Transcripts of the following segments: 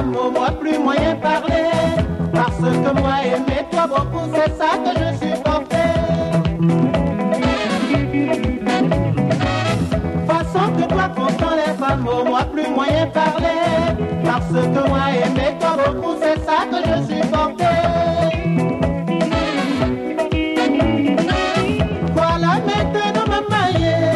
femme, au moins plus moyen parler. Parce que moi aimer toi beaucoup, c'est ça que je supportais. Façon que toi constant les femmes, au moins plus moyen parler. Parce que moi aimer toi beaucoup, c'est ça que je supportais. Voilà maintenant maman,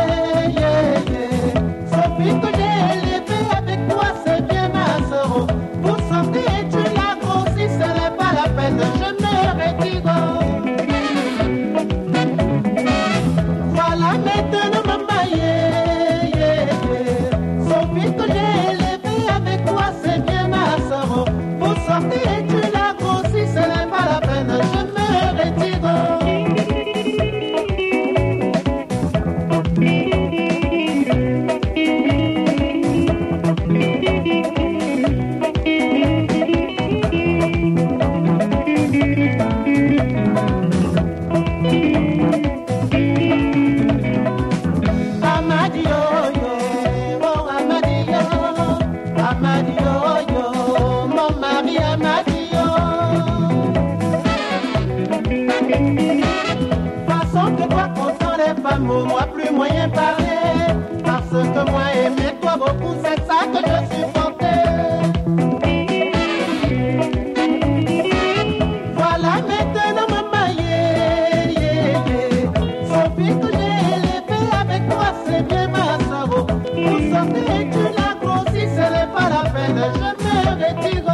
Sophie que j'ai élevée avec toi, c'est bien ma sœur. Pour sortir tu l'as grossi, ce n'est pas la peine, je me retire. Voilà maintenant maman, Sophie que j'ai élevée avec toi, c'est bien ma sœur. Pour sortir tu l'as grossi, ce n'est pas la peine, je me retire. Moi plus moyen parler, parce que moi aimer toi beaucoup, c'est ça que je supportais. Voilà maintenant maman, Sophie que j'ai élevée avec toi, c'est bien ma sœur. Pour sortir tu l'as grossi, ce n'est pas la peine, je me retire.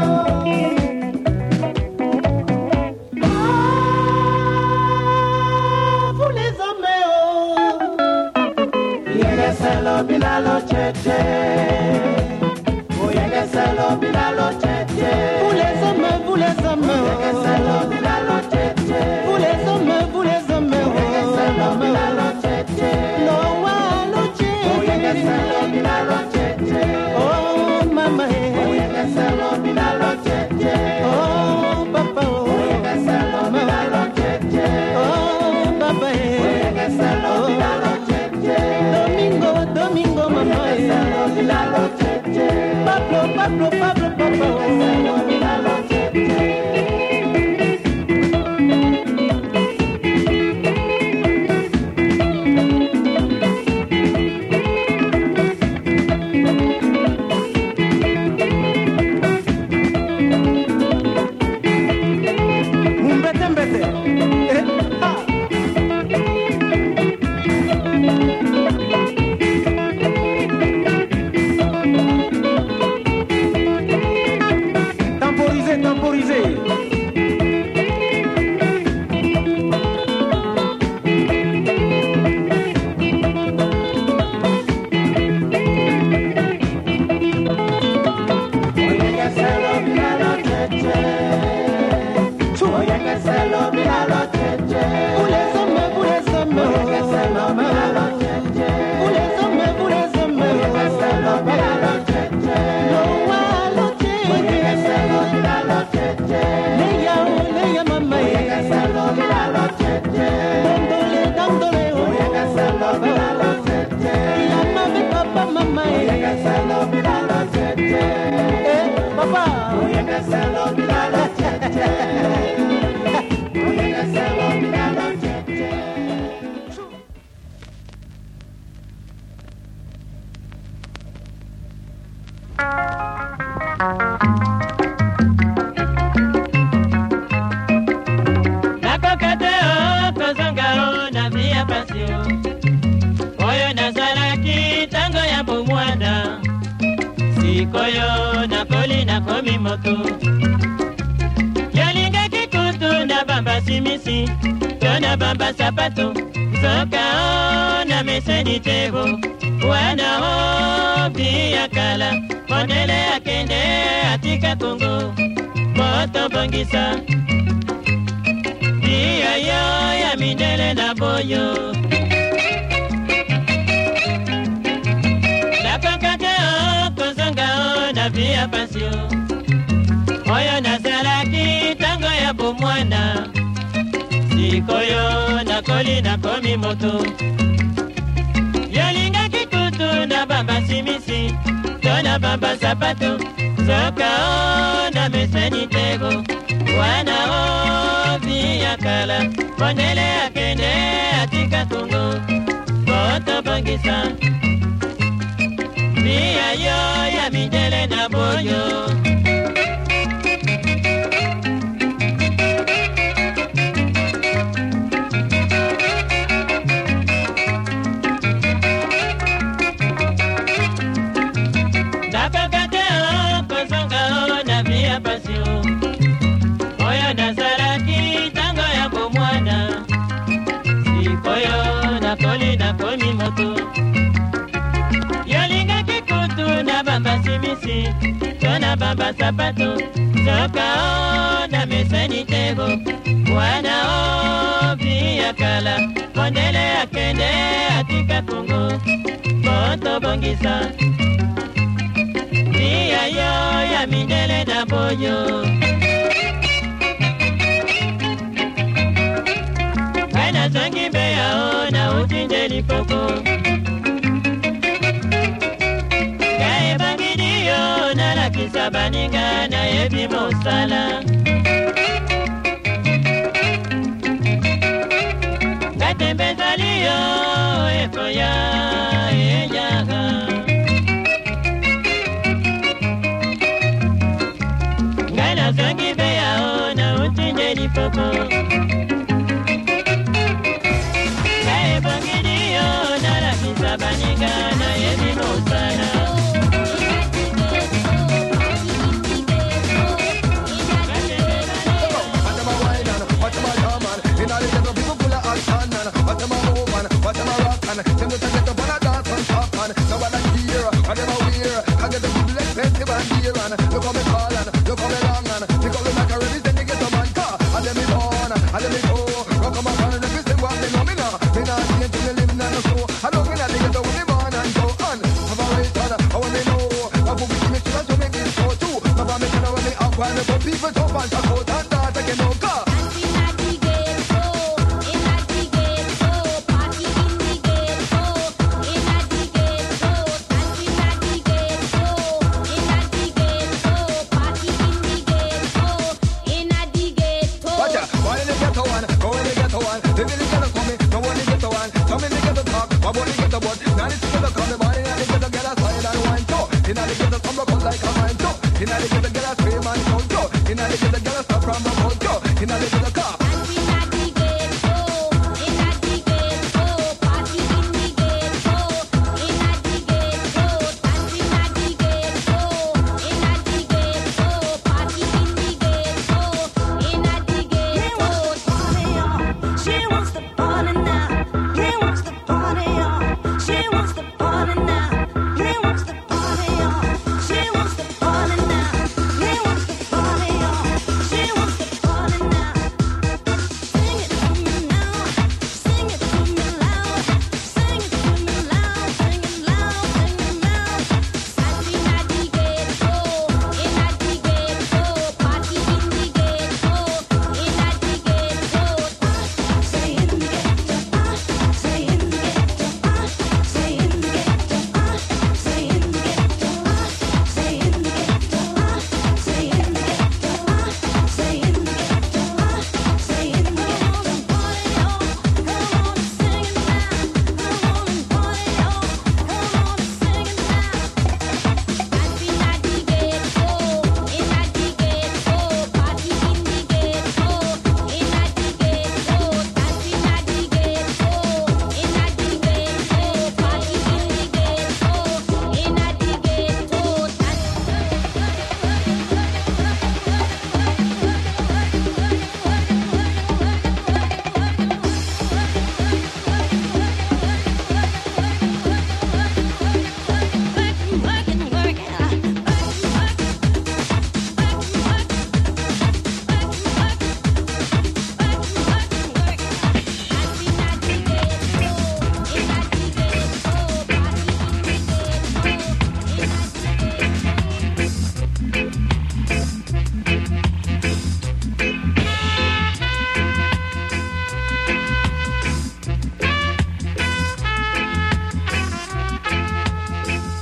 Bilalo cheche, oyenge selo bilalo cheche. Vous les hommes, oyenge selo bilalo cheche. Vous les hommes, oyenge selo bilalo cheche. No walo cheche, oyenge selo bilalo cheche. Oh mama, oyenge selo bilalo cheche. Oh papa, oyenge selo bilalo cheche. Oh papa, oyenge selo bilalo cheche. Domingo, mamá, Pablo, Koyo na koli na komi moto Yalinga kikutu na bamba simisi Tona bamba sapato Soka o na meseni tego Wana o biya kala Mondele akende atika Kongo Moto bongisa Biya yo ya mindele na boyo Via pasio Oyo na salaki tango ya bomwana Sikoyo na koli na komi moto Yalinga kikutu na bamba simisi Tona bamba sapato soka ona meseni tego wana obi yakala ponele akende atika tungo boto bangisa Mia yo ya mindele na boyo Napakate o kozonga o na via pasio Oyo na saraki tango ya komwana Sikoyo na koli na komi moto Yolinga kikutu na bamba simisi Tona bamba sapato Soka o na meseni tego Wana o via kala Mondele akende atika kungo Boto bongisa Via yo ya mindele na boyo Kaina zangi beya o na utinde lipoko Kisabaninga na yebi mosala Gatembezaliyo ekoya eyaga Ngana zangi beya ona utinye lipoko Gaebangiliyo na la kisabaninga na yebi mosala Them just get up on a dance and talk man. Now I like here, and them a wear. I get the people expensive and dear and look how me call and look how me long and pick up the macaroni, then they get a man car. And them me born, and them me go. Rock 'em up and represent what they know me now. Me not see until they live in the show. I don't mean that they get up with me born and go on. Have a right on, I want to know. I put me to me to make this show too. Now I make it when me up and the people jump and talk out and dance again no car.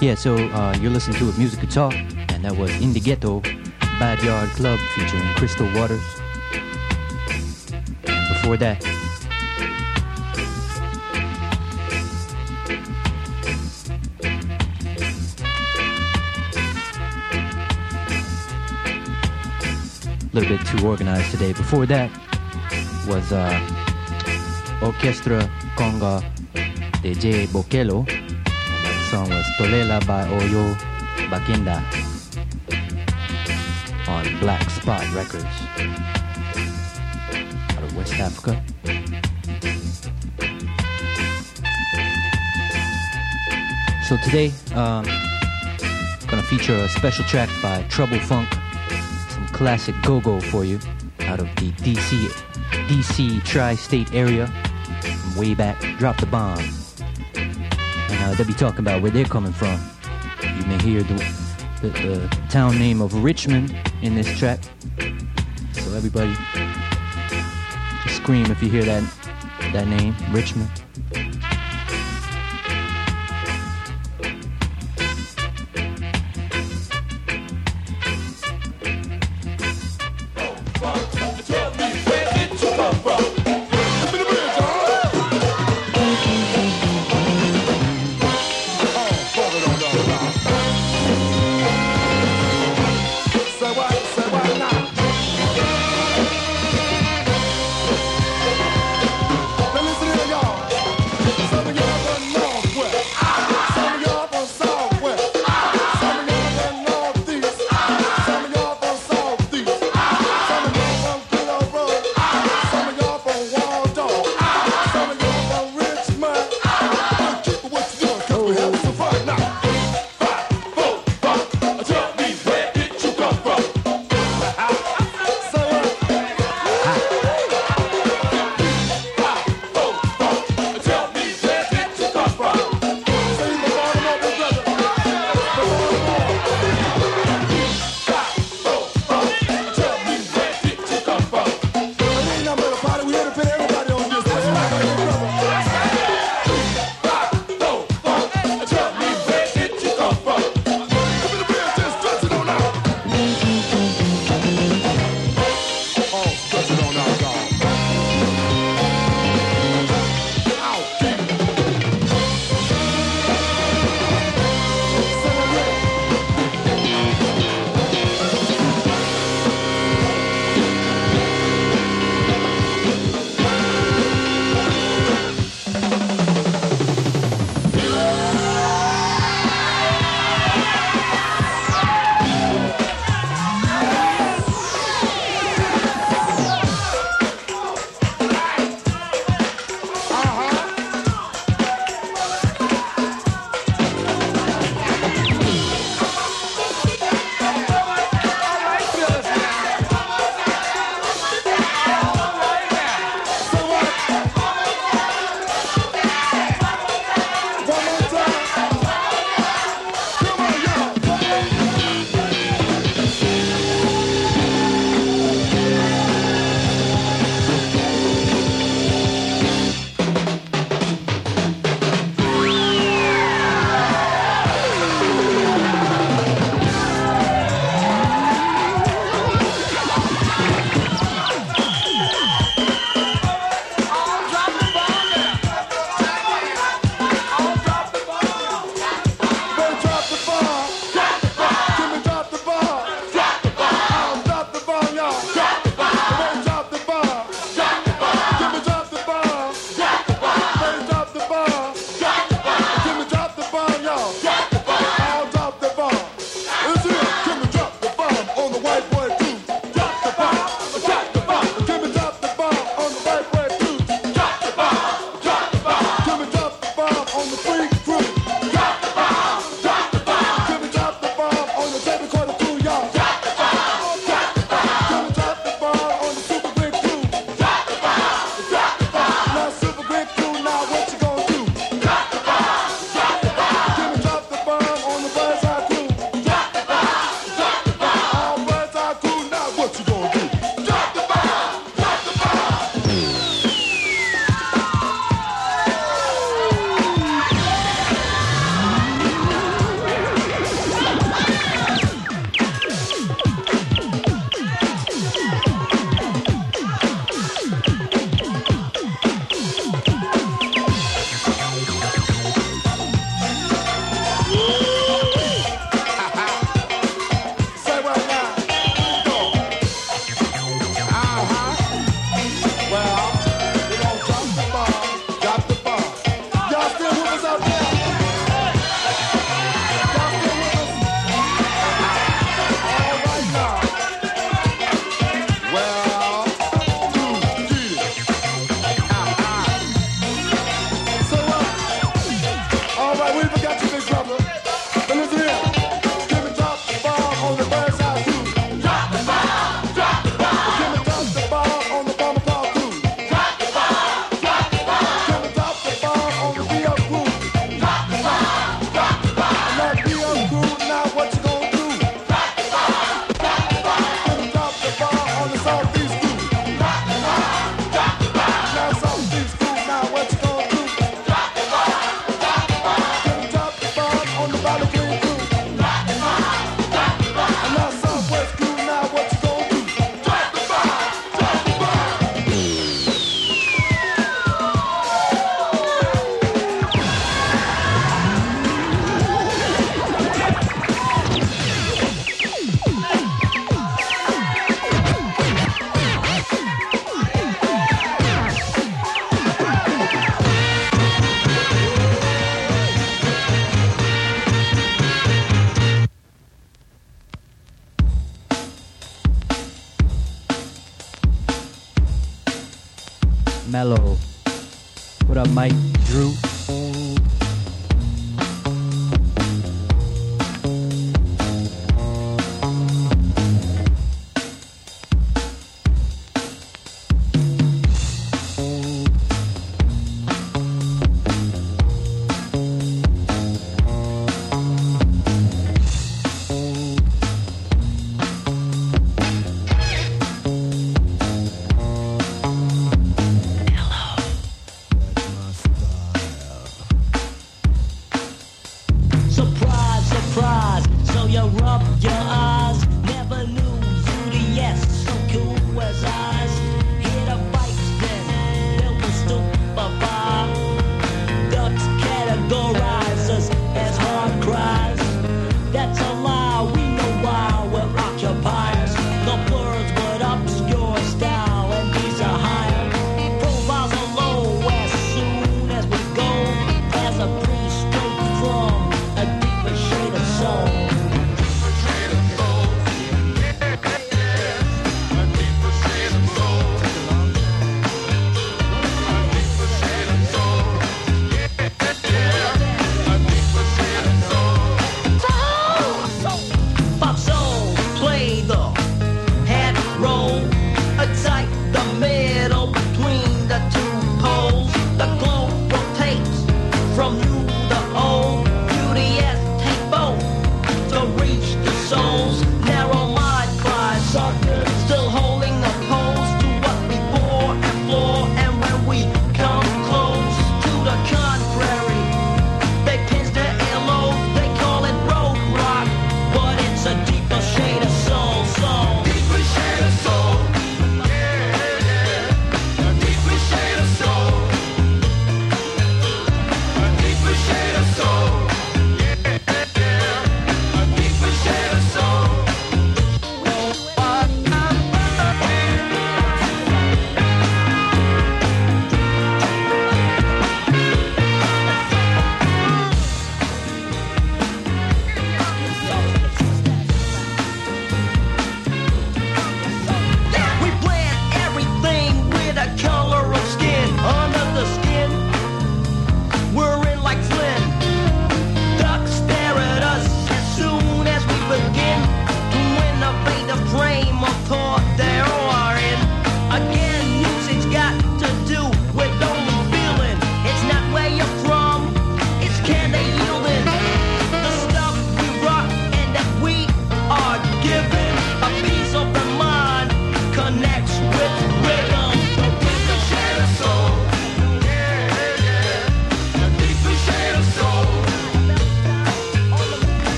Yeah, so you're listening to a Music Guitar, and that was In the Ghetto, Bad Yard Club featuring Crystal Waters. And before that, a little bit too organized today. Before that was Orchestra Conga de J. Bokelo. The song was Tolela by Oyo Bakinda on Black Spot Records out of West Africa. So today, gonna feature a special track by Trouble Funk, some classic go-go for you out of the DC tri-state area from way back. Drop the Bomb. And they'll be talking about where they're coming from. You may hear the town name of Richmond in this track. So everybody, just scream if you hear that name, Richmond. Mellow. What up, Mike? Drew?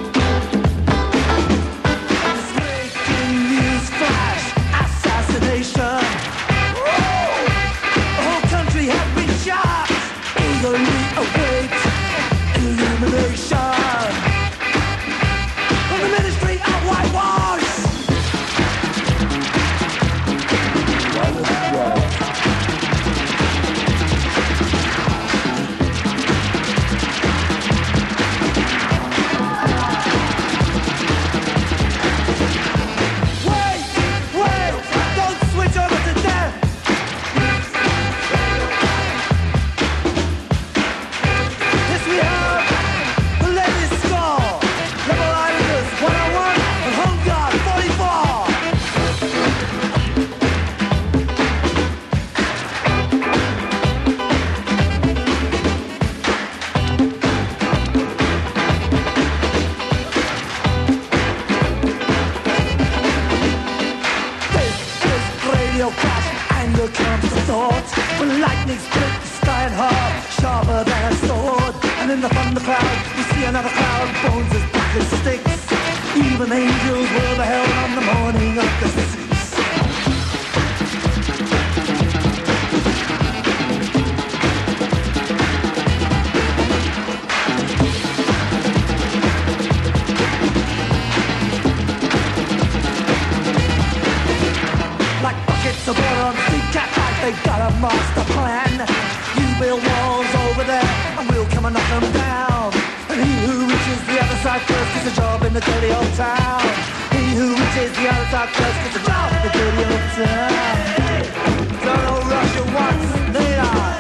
Assassination. short. When lightning split the sky in half, sharper than a sword. And in the thundercloud, we see another cloud, bones as big as sticks. Even angels were beheld on the morning of the 6th. So water on sea cat like they've got a master plan. You build walls over there and we'll come and knock them down. And he who reaches the other side first gets a job in the dirty old town. He who reaches the other side first gets a job in the dirty old town. Don't know Russia once, need I?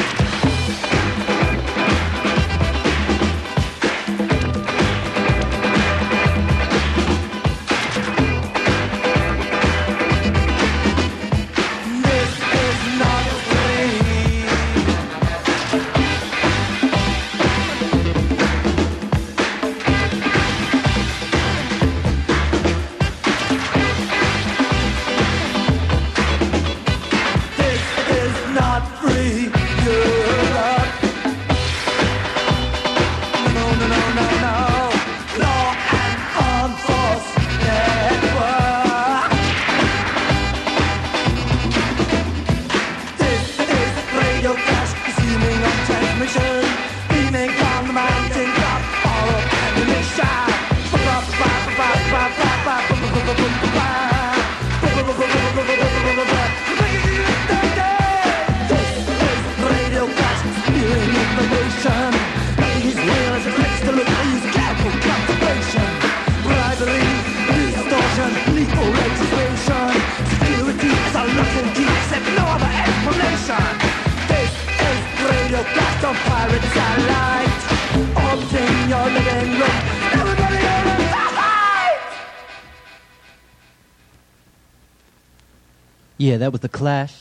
Yeah, that was The Clash.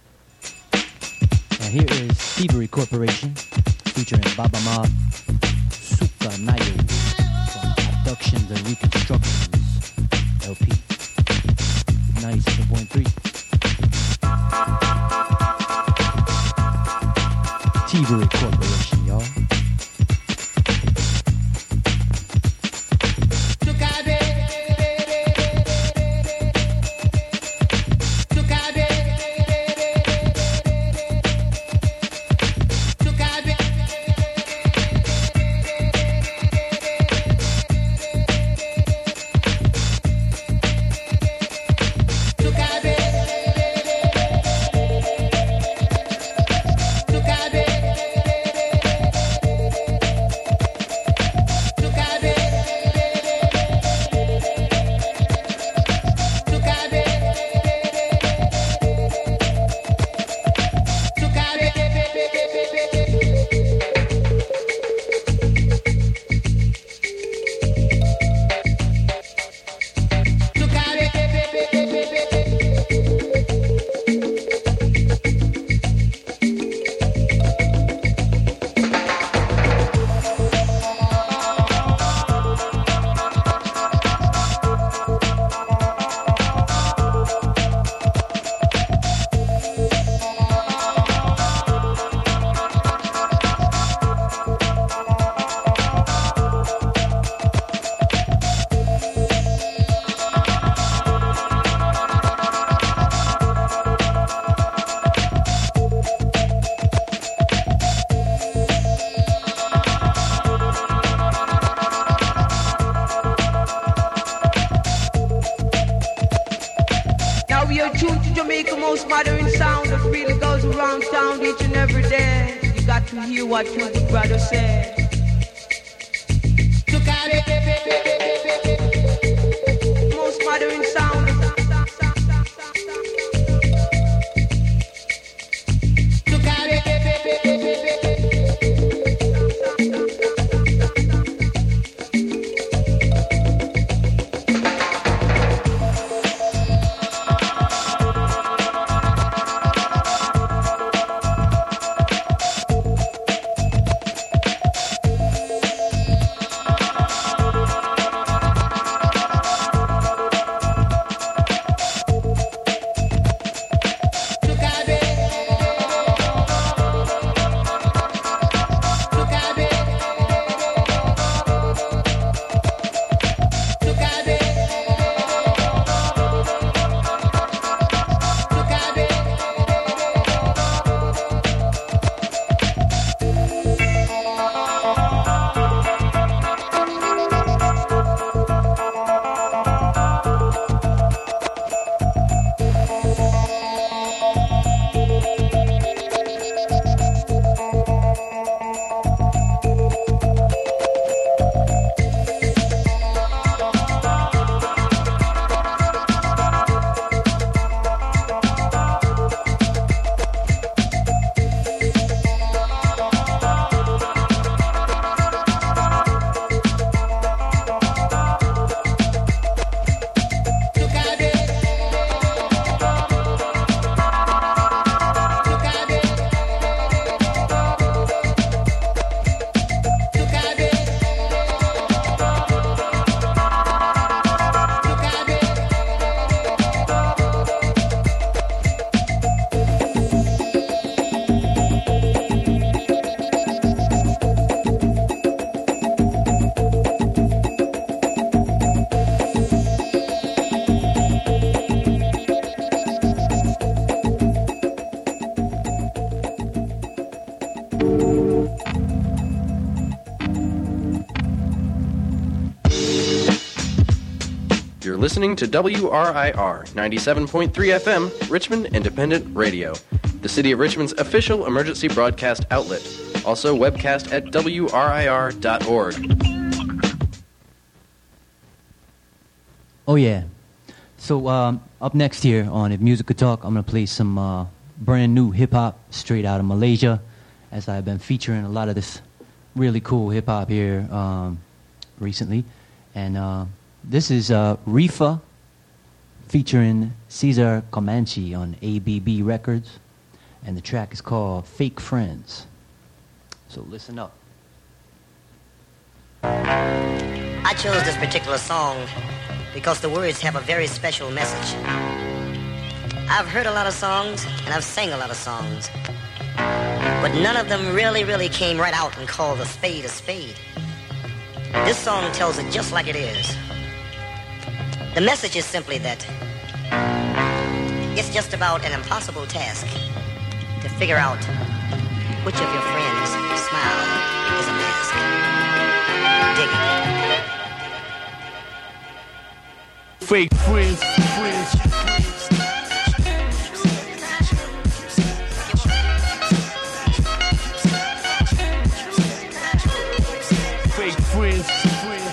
And here is Thievery Corporation featuring Baba Ma Suka Nayo from Abductions and Reconstructions LP 97.3. Thievery Corporation, y'all. What your brother said. Most modern sound. listening to WRIR 97.3 FM, Richmond Independent Radio, the City of Richmond's official emergency broadcast outlet. Also webcast at WRIR.org. Oh yeah. So up next here on If Music Could Talk, I'm going to play some brand new hip-hop straight out of Malaysia, as I've been featuring a lot of this really cool hip-hop here recently. And this is Rifa featuring Cesar Comanche on ABB Records. And the track is called Fake Friends. So listen up. I chose this particular song because the words have a very special message. I've heard a lot of songs and I've sang a lot of songs, but none of them really came right out and called a spade a spade. This song tells it just like it is. The message is simply that it's just about an impossible task to figure out which of your friends' smile is a mask. Dig it. Fake friends, friends. Fake friends, friends.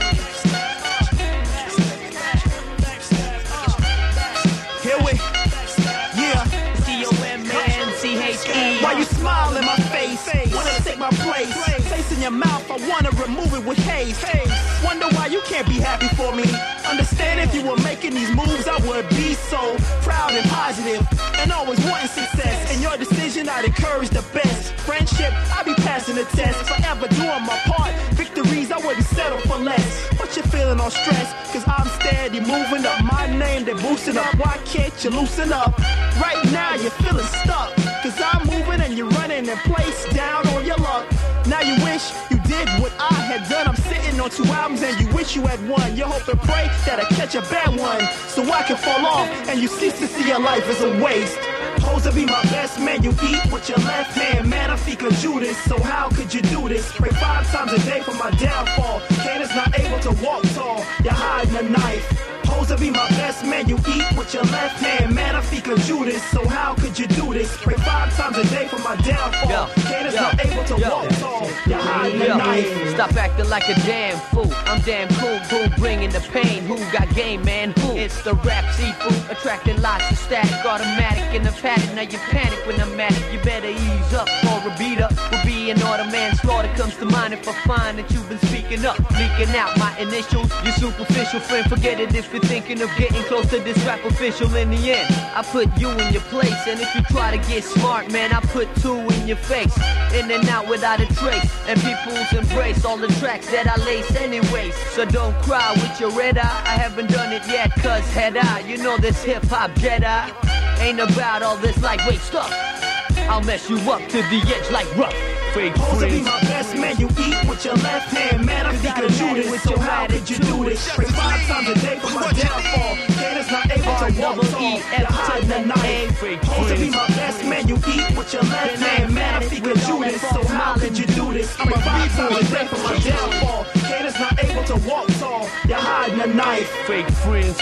Here we, yeah. C-O-M-A-N-C-H-E. Why you smile in my face? Wanna take my place? Taste in your mouth, I wanna remove it with haste. Wonder why you can't be happy for me. Understand if you were making these moves, I would be so proud and positive and always wanting success. In your decision, I'd encourage the best. Friendship, I'd be passing the test. Forever doing my part. Victories, I wouldn't settle for less. But you're feeling all stressed, cause I'm steady moving up. My name, they're boosting up. Why can't you loosen up? Right now, you're feeling stuck, cause I'm moving and you're running in place down on your luck. Now you wish you did what I had done. I'm sitting on 2 albums and you wish you had one. You hope and pray that I catch a bad one, so I can fall off and you cease to see your life as a waste. Supposed to be my best man, you eat with your left hand. Man, I think of Judas, so how could you do this? Pray 5 times a day for my downfall. Candace not able to walk tall, you're hiding a knife. Supposed to be my best man, you eat with your left hand. Man, I think of Judas, so how could you do this? Pray 5 times a day for my downfall. Candace not able to walk tall, you're hiding a knife. Stop acting like a damn fool. I'm damn cool, who bringing the pain? Who got game, man? Who? It's the rap seafood, attracting lots of static. Automatic in the paddock, now you panic when I'm at it. You better ease up or a beat up will be an order. Manslaughter comes to mind if I find that you've been speaking up, leaking out my initials. You superficial friend, forget it if you're thinking of getting close to this rap official. In the end, I put you in your place, and if you try to get smart, man, I put 2 in your face. In and out without a trace, and people's embrace all the tracks that I lace anyways. So don't cry with your red eye, I haven't done it yet, cause head eye, you know this hip-hop Jedi ain't about all this lightweight stuff. I'll mess you up to the edge like rough. Supposed to be my best man, you eat with your left hand. Man, I think of Judas, so how could you do this? Pray 5 times a day for my downfall. Candace not able to walk tall, you're hiding a knife. Supposed to be my best man, you eat with your left hand. Man, I think of Judas, so how could you do this? Pray 5 times a day for my downfall. Candace not able to walk tall, you're hiding a knife. Fake friends.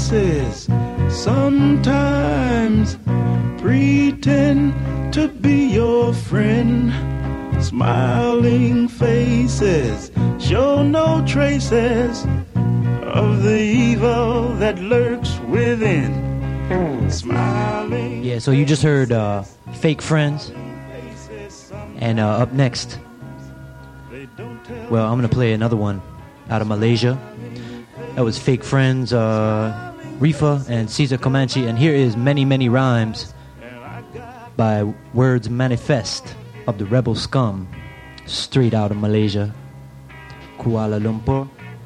faces sometimes pretend to be your friend. Smiling faces show no traces of the evil that lurks within. Smiling. Yeah, so you just heard Fake Friends. And up next, well, I'm going to play another one out of Malaysia. That was Fake Friends, Rifa and Caesar Comanche. And here is Many, Many Rhymes by Words Manifest of the Rebel Scum, straight out of Malaysia, Kuala Lumpur.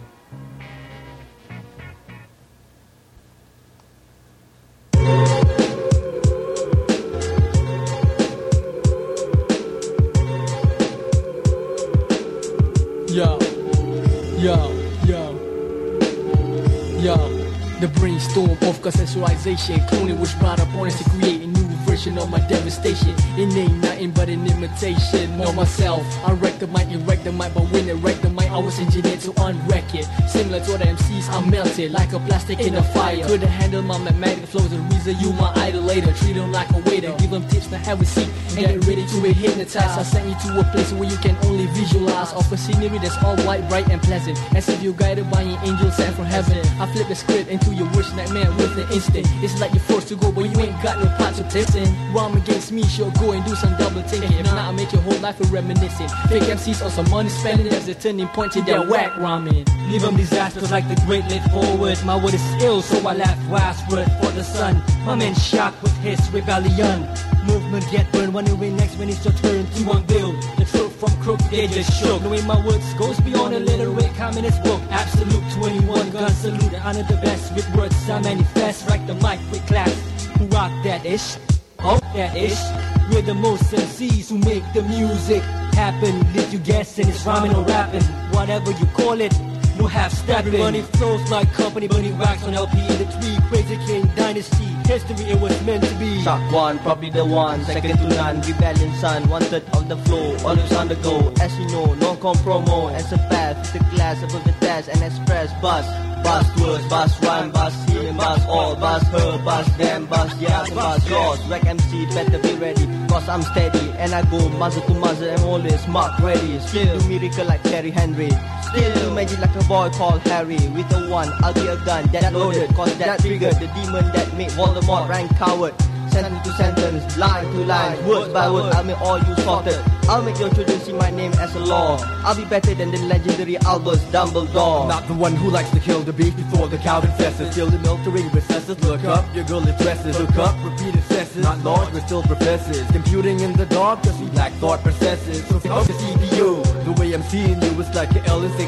The brainstorm of conceptualization, cloning was brought upon us to create a new version of my devastation. It ain't nothing but an imitation of myself. I wreck the mic, erect the mic, but when it wrecked the mic, I was engineered to unwreck it. Similar to other MCs, I'm melted like a plastic in a fire. Couldn't handle my magnetic flows, the reason you my idol later. Treat them like a waiter, give them tips to have a seat and get ready to be hypnotized. I send you to a place where you can only visualize off a scenery that's all white, bright and pleasant, as if you're guided by an angel sent from heaven. I flip the script into your worst nightmare with an instant. It's like you're forced to go, but you ain't got no part to test in. Rhyme against me, sure go and do some double thinking. If not, I'll make your whole life a reminiscing. Fake MCs on some money spending, there's a turning point to their whack rhyming. Leave them disastrous like the great leap forward. My word is ill, so I laugh westward for the sun. My man shocked with his rebellion. Movement get burned, wondering next when it's your turn to unveil the truth from crook, they just shook. Knowing my words goes beyond a literate communist book. Absolute 21 gun salute, I honor the best with words I manifest. Like the mic with class, who rock that ish, oh that ish. We're the most MCs who make the music happen. Leave you guessing, it's rhyming or rapping, whatever you call it. No half-stepping. Everybody flows like company, burning wax on LP in the tree. Crazy King Dynasty, history it was meant to be. Shock one, probably the one, second to none. Rebellion son, 1/3 of the flow, always on the go. As you know, non-com promo, and surpass the class above the test and express buzz. Buzz words, buzz rhyme, buzz healing, buzz all, buzz her, buzz them, buzz yes, and buzz yours. Rec MC, better be ready, cause I'm steady. And I go muzzle to muzzle, I'm always mark ready. Still do miracle like Terry Henry. Still do magic like a boy called Harry. With a one, I'll be a gun that loaded, cause that triggered the demon that made Voldemort rank coward. Sentence to sentence, line to line, word by word, I'll make all you sorted. I'll make your children see my name as a law. I'll be better than the legendary Albus Dumbledore. Not the one who likes to kill the beast before the cow confesses. Still the military recesses. Look up, your girl is dresses. Look up, repeated cesses. Not lords, we're still professors. Computing in the dark, cause we black thought processes. So the CPU, the way I'm seeing you is like an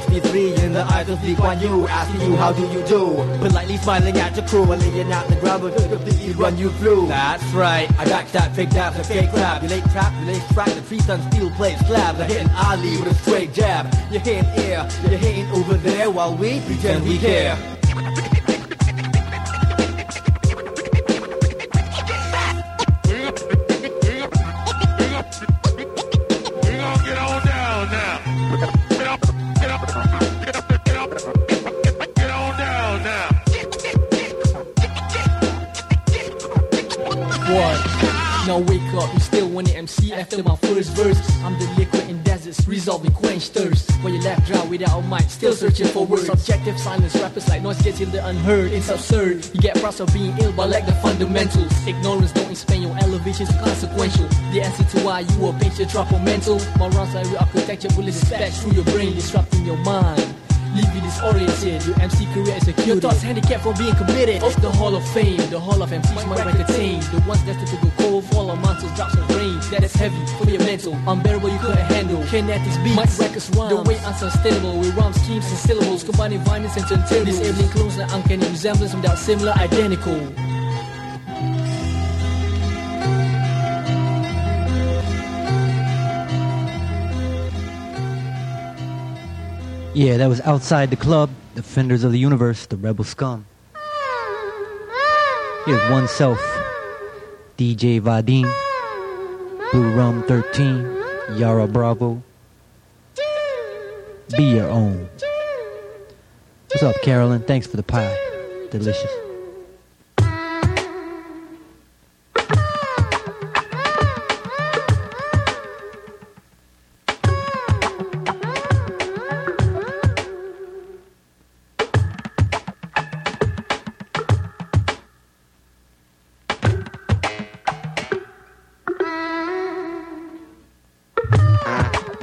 L63 in the eyes of Lee Kuan Yew. Asking you, how do you do? Politely smiling at your crew and laying out the ground, but cook up the E run you through. That's right, I backstab, fake dabs, a fake crap. You late trap, you late track, the tree sun steel plates slab. I hit an Ali with a straight jab. You're hitting air, you're hitting over there while we pretend we care. Now wake up, you still want an MC after my first verse. I'm the liquid in deserts, resolving quench thirst. When you left dry without a mic, still searching for words. Subjective silence, rappers like noise gets in the unheard. It's absurd, you get proud of being ill but lack the fundamentals. Ignorance don't expand your elevation's consequential. The answer to why you a patient drop on mental. My rhymes are real architecture, bullets dispatch through your brain, disrupting your mind. Leave you disoriented, your MC career is secure. Your thoughts handicapped from being committed. Of the Hall of Fame, the Hall of MCs might entertain. The ones destined to go cold, fall on monsters, drops of rain. That is heavy for your mental, unbearable you couldn't handle. Kinetics beats, mic records rhymes. The way unsustainable, with rhymes, schemes and syllables, combining violence and turntables. Disabling clones like uncanny resemblance without similar, identical. Yeah, that was Outside the Club, Defenders of the Universe, the Rebel Scum. Here's Oneself, DJ Vadim, Blue Rum 13, Yara Bravo. Be your own. What's up, Carolyn? Thanks for the pie. Delicious.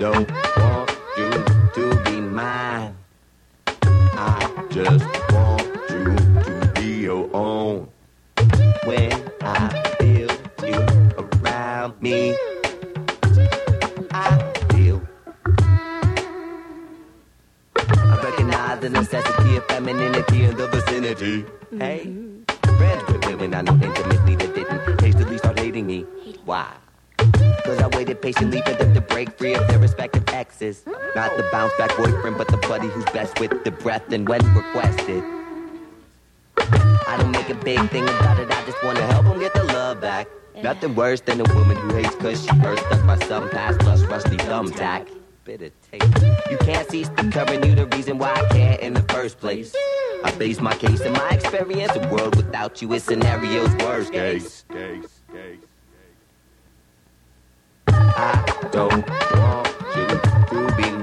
don't want you to be mine. I just want you to be your own. When I feel you around me, I recognize the necessity of femininity in the vicinity. Hey, friends with women I know intimately that didn't hastily start hating me. Why? Cause I waited patiently for them to break free of their respective exes. Not the bounce back boyfriend, but the buddy who's best with the breath and when requested. I don't make a big thing about it, I just wanna help them get the love back. Nothing worse than a woman who hates cause she hurt stuck by some past plus rusty thumbtack. Bitter taste. You can't cease the covering you the reason why I can't in the first place. I base my case in my experience. A world without you is scenario's worst case. I don't